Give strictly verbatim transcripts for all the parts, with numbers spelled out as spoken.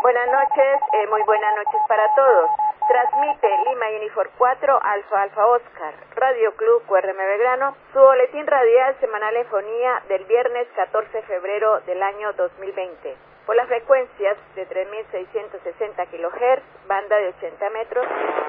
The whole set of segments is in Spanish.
Buenas noches, eh, muy buenas noches para todos. Transmite Lima Unifor cuatro, Alfa Alfa Oscar, Radio Club U R M Belgrano, su boletín radial semanal en fonía del viernes catorce de febrero del año dos mil veinte. Por las frecuencias de tres mil seiscientos sesenta kilohertz, banda de ochenta metros,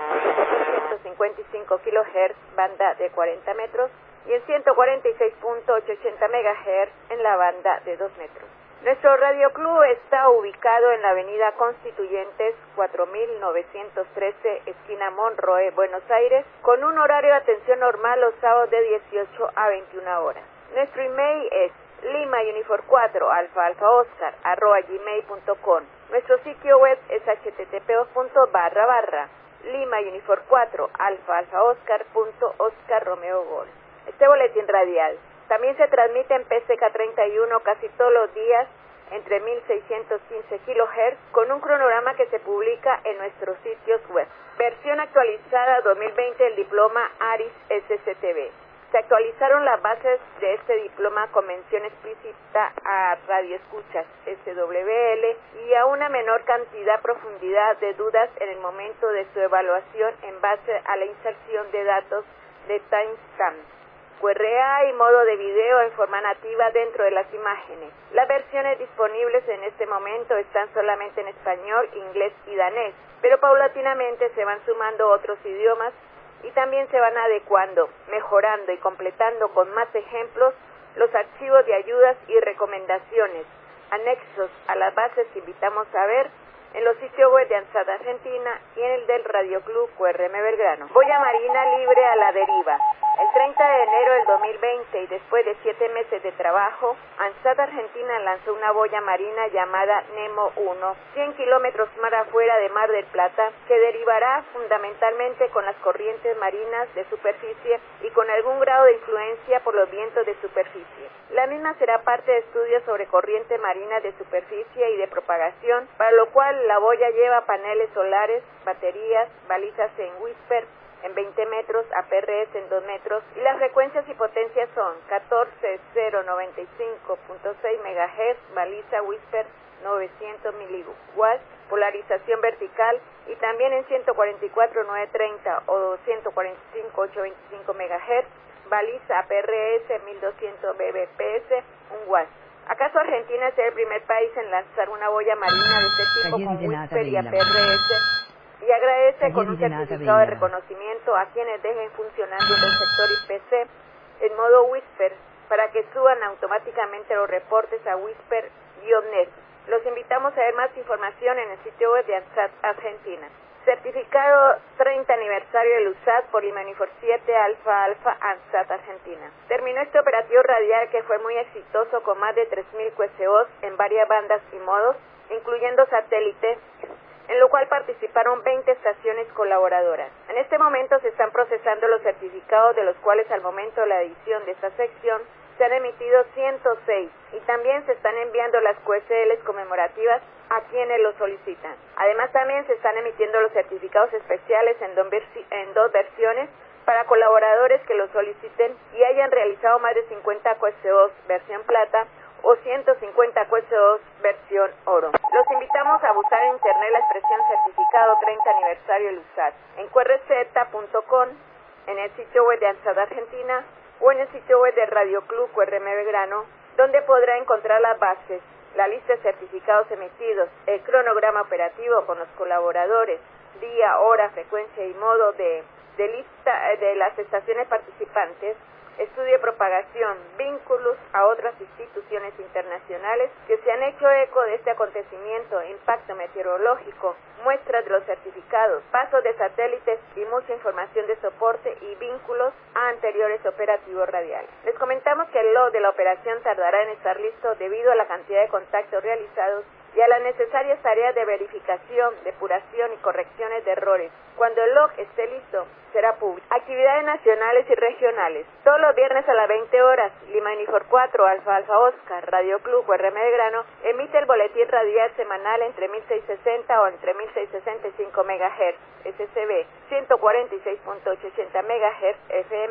ciento cincuenta y cinco kilohertz, banda de cuarenta metros, y en ciento cuarenta y seis punto ochocientos ochenta megahertz en la banda de dos metros. Nuestro Radio Club está ubicado en la avenida Constituyentes cuatro mil novecientos trece, esquina Monroe, Buenos Aires, con un horario de atención normal los sábados de dieciocho a veintiuna horas. Nuestro email es lima unifor cuatro alfa alfa oscar arroba gmail punto com. Nuestro sitio web es h t t p dos punto barra barra lima unifor cuatro alfa alfa oscar punto oscar romeo gol. Este boletín radial también se transmite en P C K treinta y uno casi todos los días entre mil seiscientos quince kilohertz con un cronograma que se publica en nuestros sitios web. Versión actualizada dos mil veinte del diploma ARIS S C T V. Se actualizaron las bases de este diploma con mención explícita a radioescuchas S W L y a una menor cantidad profundidad de dudas en el momento de su evaluación en base a la inserción de datos de timestamp, Q R A y modo de video en forma nativa dentro de las imágenes. Las versiones disponibles en este momento están solamente en español, inglés y danés, pero paulatinamente se van sumando otros idiomas y también se van adecuando, mejorando y completando con más ejemplos los archivos de ayudas y recomendaciones, anexos a las bases que invitamos a ver en los sitios web de ANSAT Argentina y en el del Radio Club U R M Belgrano. Boya marina libre a la deriva. El treinta de enero del dos mil veinte y después de siete meses de trabajo, ANSAT Argentina lanzó una boya marina llamada Nemo uno, cien kilómetros mar afuera de Mar del Plata, que derivará fundamentalmente con las corrientes marinas de superficie y con algún grado de influencia por los vientos de superficie. La misma será parte de estudios sobre corrientes marinas de superficie y de propagación, para lo cual la boya lleva paneles solares, baterías, balizas en Whisper en veinte metros, A P R S en dos metros, y las frecuencias y potencias son catorce mil noventa y cinco punto seis megahertz, baliza Whisper novecientos miliwatts, polarización vertical, y también en ciento cuarenta y cuatro mil novecientos treinta o ciento cuarenta y cinco mil ochocientos veinticinco megahertz, baliza A P R S mil doscientos B B P S, un watt. ¿Acaso Argentina será el primer país en lanzar una boya marina de este tipo con Whisper y A P R S? Y agradece con un certificado de reconocimiento a quienes dejen funcionando el sector I P C en modo Whisper para que suban automáticamente los reportes a Whisper guion net. Los invitamos a ver más información en el sitio web de ANSAT Argentina. Certificado treinta aniversario del U S A T por Lima Unifor siete Alfa Alfa ANSAT Argentina. Terminó este operativo radial que fue muy exitoso con más de tres mil Q S Os en varias bandas y modos, incluyendo satélite, en lo cual participaron veinte estaciones colaboradoras. En este momento se están procesando los certificados, de los cuales al momento de la edición de esta sección se han emitido ciento seis, y también se están enviando las Q S Ls conmemorativas a quienes lo solicitan. Además también se están emitiendo los certificados especiales en dos, versi en dos versiones para colaboradores que lo soliciten y hayan realizado más de cincuenta Q S Os versión plata o ciento cincuenta Q S Os versión oro. Los invitamos a buscar en internet la expresión certificado treinta aniversario del U S A T en Q R Z punto com, en el sitio web de ANSAT Argentina o en el sitio web de Radio Club U R M Belgrano, donde podrá encontrar las bases, la lista de certificados emitidos, el cronograma operativo con los colaboradores, día, hora, frecuencia y modo de, de lista de las estaciones participantes, estudio de propagación, vínculos a otras instituciones internacionales que se han hecho eco de este acontecimiento, impacto meteorológico, muestras de los certificados, pasos de satélites y mucha información de soporte y vínculos a anteriores operativos radiales. Les comentamos que el log de la operación tardará en estar listo debido a la cantidad de contactos realizados y a las necesarias tareas de verificación, depuración y correcciones de errores. Cuando el log esté listo, será público. Actividades nacionales y regionales. Todos los viernes a las veinte horas, Lima Unifor cuatro, Alfa Alfa Oscar, Radio Club U R M Belgrano, emite el boletín radial semanal entre mil seiscientos sesenta o entre mil seiscientos sesenta y cinco megahertz, S C B, ciento cuarenta y seis punto ochocientos ochenta megahertz F M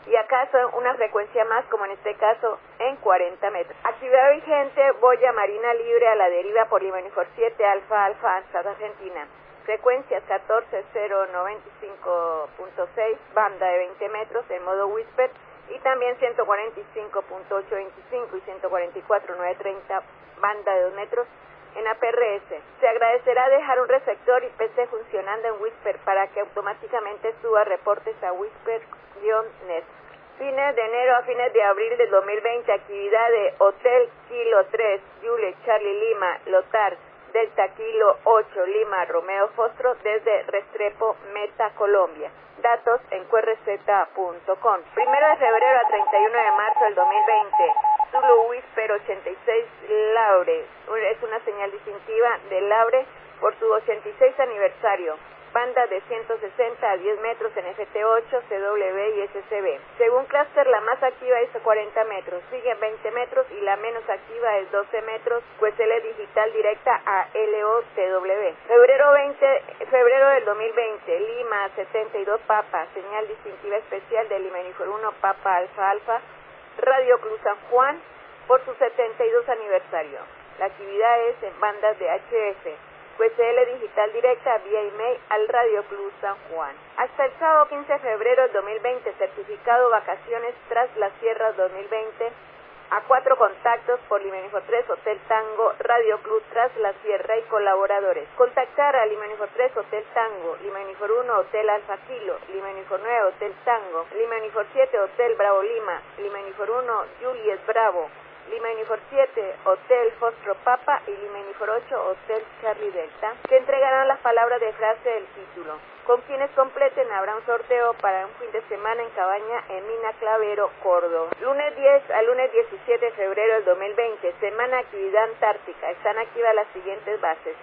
y acaso una frecuencia más, como en este caso, en cuarenta metros. Actividad vigente, boya marina libre a la deriva por Lima Unifor siete, Alfa Alfa, Ansat Argentina. Frecuencias catorce cero noventa y cinco punto seis, banda de veinte metros en modo Whisper, y también ciento cuarenta y cinco punto ochocientos veinticinco y ciento cuarenta y cuatro punto novecientos treinta, banda de dos metros en A P R S. Se agradecerá dejar un receptor y P C funcionando en Whisper para que automáticamente suba reportes a Whisper-Net. Fines de enero a fines de abril del dos mil veinte, actividad de Hotel Kilo tres, Juliet Charlie Lima, Lotar, Delta Kilo ocho, Lima, Romeo Fostro, desde Restrepo, Meta, Colombia. Datos en Q R Z punto com. Primero de febrero a treinta y uno de marzo del dos mil veinte, Zulu Whisper ochenta y seis Laure, es una señal distintiva de Laure por su ochenta y seis aniversario. Banda de ciento sesenta a diez metros en F T ocho, C W y S C B. Según Cluster, la más activa es cuarenta metros, sigue veinte metros y la menos activa es doce metros, Q S L digital directa a L O T W. Febrero veinte, febrero del dos mil veinte, Lima setenta y dos Papa, señal distintiva especial de Lima Unifor uno Papa Alfa Alfa, Radio Club San Juan por su setenta y dos aniversario. La actividad es en bandas de H F. Q S L digital directa vía email al Radio Club San Juan. Hasta el sábado quince de febrero del dos mil veinte, certificado vacaciones tras las sierras dos mil veinte a cuatro contactos por Lima Unifor tres, Hotel Tango, Radio Club tras la sierra y colaboradores. Contactar a Lima Unifor tres, Hotel Tango, Lima Unifor uno, Hotel Alfa Kilo, Lima Unifor nueve, Hotel Tango, Lima Unifor siete, Hotel Bravo Lima, Lima Unifor uno, Juliet Bravo, Lima Unifor siete, Hotel Fostro Papa y Lima Unifor ocho, Hotel Charlie Delta, que entregarán las palabras de frase del título. Con quienes completen habrá un sorteo para un fin de semana en cabaña en Mina Clavero, Córdoba. Lunes diez al lunes diecisiete de febrero del dos mil veinte, semana actividad antártica. Están activas las siguientes bases.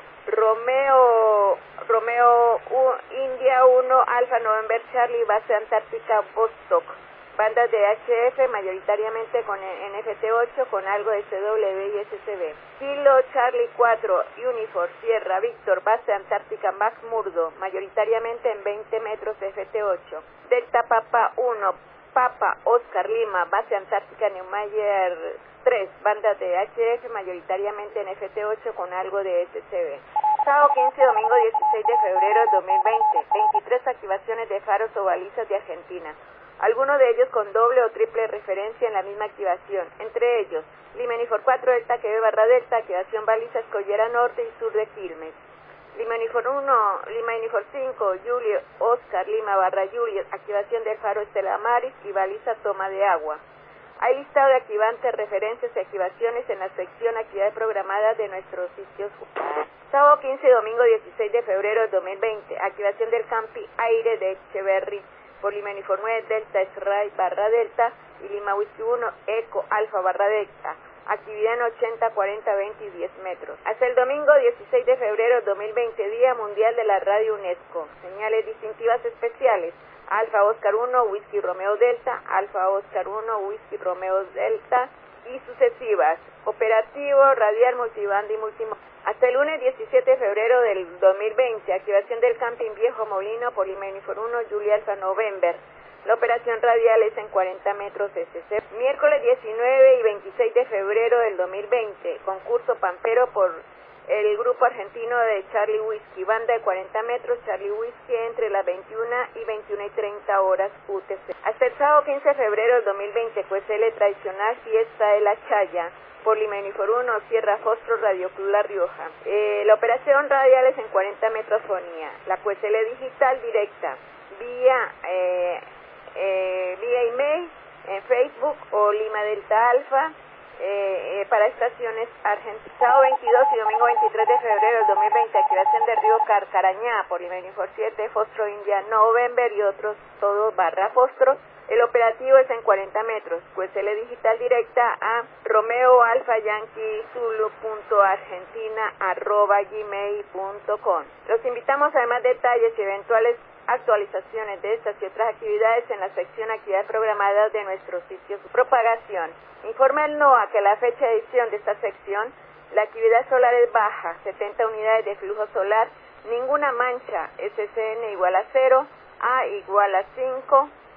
Romeo, Romeo U, India uno, Alfa November Charlie, base antártica Vostok. Bandas de H F mayoritariamente con en F T ocho con algo de C W y S C B. Kilo Charlie cuatro, Unifor, Sierra, Víctor, base antártica McMurdo, mayoritariamente en veinte metros de F T ocho. Delta Papa uno, Papa Oscar Lima, base antártica Neumayer tres, bandas de H F mayoritariamente en F T ocho con algo de S C B. Sábado quince, domingo dieciséis de febrero del dos mil veinte, veintitrés activaciones de faros o balizas de Argentina. Algunos de ellos con doble o triple referencia en la misma activación, entre ellos Lima Unifor cuatro Delta Quebec barra Delta, activación baliza Escollera Norte y Sur de Quilmes. Lima Unifor uno, Lima Unifor cinco, Julio Oscar Lima barra Juliet, activación del faro Estela Maris y baliza toma de agua. Hay listado de activantes, referencias y activaciones en la sección actividades programadas de nuestros sitios. Sábado quince y domingo dieciséis de febrero del dos mil veinte, activación del Campi Aire de Echeverry por Lima Unifor nueve Delta Israel barra Delta y Lima Whisky uno Eco Alfa barra Delta. Actividad en ochenta, cuarenta, veinte y diez metros. Hasta el domingo dieciséis de febrero del dos mil veinte, Día Mundial de la Radio UNESCO. Señales distintivas especiales. Alfa Oscar uno, Whisky Romeo Delta, Alfa Oscar uno, Whisky Romeo Delta y sucesivas. Operativo, radial, multibanda y multimodal. Hasta el lunes diecisiete de febrero del dos mil veinte, activación del Camping Viejo Molino por Lima Unifor uno, Julia Alfa November. La operación radial es en cuarenta metros S C. Miércoles diecinueve y veintiséis de febrero del dos mil veinte, concurso Pampero por el grupo argentino de Charlie Whisky, banda de cuarenta metros, Charlie Whisky entre las veintiuna y veintiuna y treinta horas U T C. Hasta el sábado quince de febrero del dos mil veinte, Q S L tradicional Fiesta de la Chaya, por Lima Unifor uno, Sierra Fostro, Radio Club La Rioja. Eh, la operación radial es en cuarenta metros fonía. La Q S L digital directa, vía, eh, eh, vía email, en Facebook o Lima Delta Alfa, Eh, eh, para estaciones argentinas. Sábado veintidós y domingo veintitrés de febrero del dos mil veinte, activación del río Carcarañá por Lima Unifor siete, Fostro India November y otros, todo barra Fostro. El operativo es en cuarenta metros. Q S L digital directa a Romeo Alfa Yankee Zulu punto argentina arroba gmail punto com. Los invitamos a más detalles y eventuales actualizaciones de estas y otras actividades en la sección actividades programadas de nuestros sitios. Propagación. Informa el NOAA que la fecha de edición de esta sección, la actividad solar es baja, setenta unidades de flujo solar, ninguna mancha, S C N igual a cero, A igual a cinco,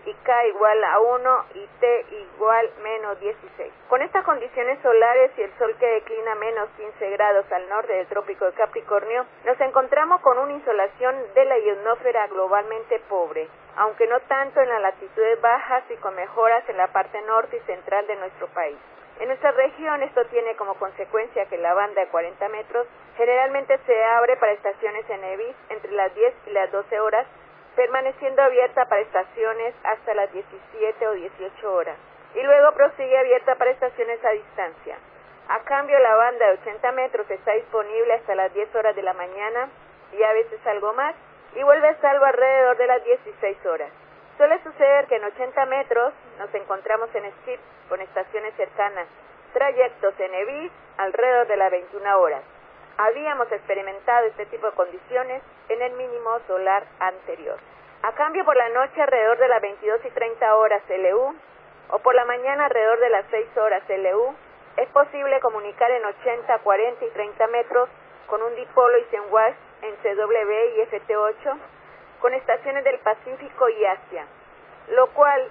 y K igual a uno y T igual menos dieciséis. Con estas condiciones solares y el sol que declina menos quince grados al norte del trópico de Capricornio, nos encontramos con una insolación de la ionosfera globalmente pobre, aunque no tanto en las latitudes bajas y con mejoras en la parte norte y central de nuestro país. En nuestra región esto tiene como consecuencia que la banda de cuarenta metros generalmente se abre para estaciones en EVIS entre las diez y las doce horas, permaneciendo abierta para estaciones hasta las diecisiete o dieciocho horas, y luego prosigue abierta para estaciones a distancia. A cambio, la banda de ochenta metros está disponible hasta las diez horas de la mañana y a veces algo más, y vuelve a salvo alrededor de las dieciséis horas. Suele suceder que en ochenta metros nos encontramos en S T I P con estaciones cercanas, trayectos en EVIS alrededor de las veintiuna horas. Habíamos experimentado este tipo de condiciones en el mínimo solar anterior. A cambio, por la noche alrededor de las veintidós y treinta horas L U o por la mañana alrededor de las seis horas L U, es posible comunicar en ochenta, cuarenta y treinta metros con un dipolo Eisenwash en C W y F T ocho con estaciones del Pacífico y Asia, lo cual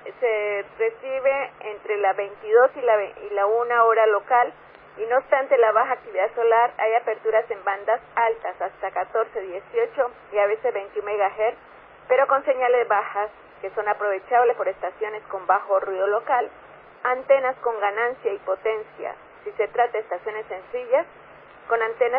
se recibe entre las veintidós y la, y la una hora local. Y no obstante la baja actividad solar, hay aperturas en bandas altas hasta catorce, dieciocho y a veces veintiún megahertz, pero con señales bajas que son aprovechables por estaciones con bajo ruido local, antenas con ganancia y potencia, si se trata de estaciones sencillas, con antenas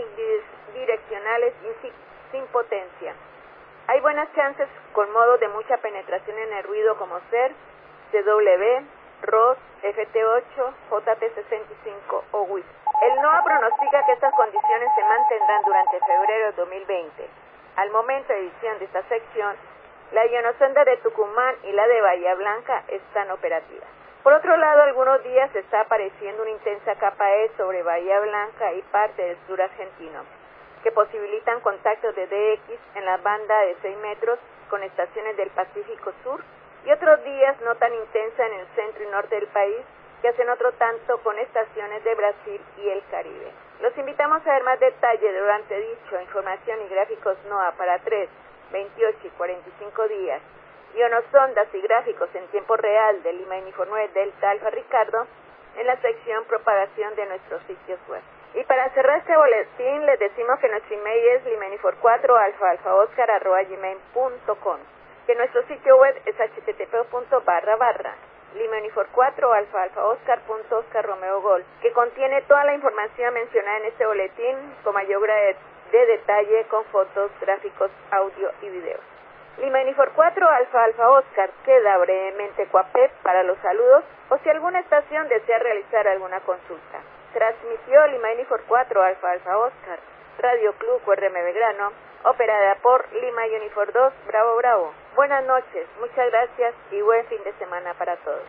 omnidireccionales y sin, sin potencia. Hay buenas chances con modos de mucha penetración en el ruido como C E R, C W, R O S, F T ocho, J T sesenta y cinco o W I S. El NOAA pronostica que estas condiciones se mantendrán durante febrero de dos mil veinte. Al momento de edición de esta sección, la ionosonda de Tucumán y la de Bahía Blanca están operativas. Por otro lado, algunos días está apareciendo una intensa capa E sobre Bahía Blanca y parte del sur argentino, que posibilitan contactos de D X en la banda de seis metros con estaciones del Pacífico Sur, y otros días no tan intensa en el centro y norte del país, que hacen otro tanto con estaciones de Brasil y el Caribe. Los invitamos a ver más detalle durante dicho información y gráficos NOAA para tres, veintiocho y cuarenta y cinco días, ionosondas y gráficos en tiempo real de Lima Unifor nueve Delta Alfa Ricardo en la sección propagación de nuestros sitios web. Y para cerrar este boletín les decimos que nuestro email es lima unifor cuatro alfa alfa oscar arroba gmail punto com, que nuestro sitio web es h t t p punto barra barra lima unifor cuatro alfa alfa oscar punto oscar romeo gol, que contiene toda la información mencionada en este boletín con mayor grado de detalle, con fotos, gráficos, audio y videos. Lima Unifor cuatro alfa alfa oscar queda brevemente Coapep para los saludos o si alguna estación desea realizar alguna consulta. Transmitió Lima Unifor cuatro alfa alfa oscar, Radio Club U R M Belgrano, operada por Lima Unifor dos Bravo Bravo. Buenas noches, muchas gracias y buen fin de semana para todos.